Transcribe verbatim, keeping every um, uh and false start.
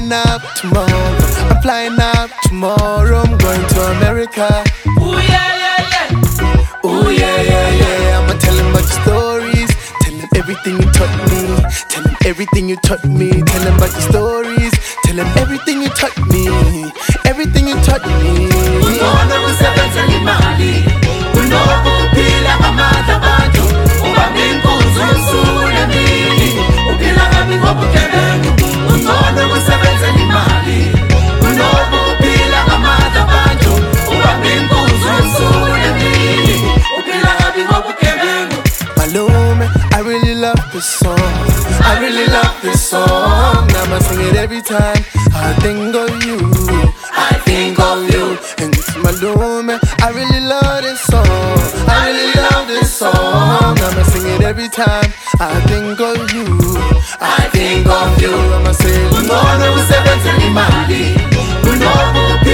flying out tomorrow. I'm flying out tomorrow. I'm going to America. Ooh yeah, yeah, yeah. Ooh yeah, yeah, yeah. I'ma tell him about your stories. Tell him everything you taught me. Tell him everything you taught me. Tell him about your stories. Tell him everything you taught me. Everything you taught me. Unono kusebenza imali. Unono kuphila amandla abantu. Ubambe inkunzi usule mini. Uphila kabi ngobugebengu. Unono kusebenza imali. Unono kuphila amandla abantu. Ubambe inkunzi usule mini. Uphila kabi ngobugebengu. Malume, I really love this song. I really love this song. I'ma sing it every time I think of you. I think of you. And Malume, I really love this song. I really love this song. I'ma sing it every time I think of you. I think of you. I'ma say, Unono kusebenza imali. Unono kuphila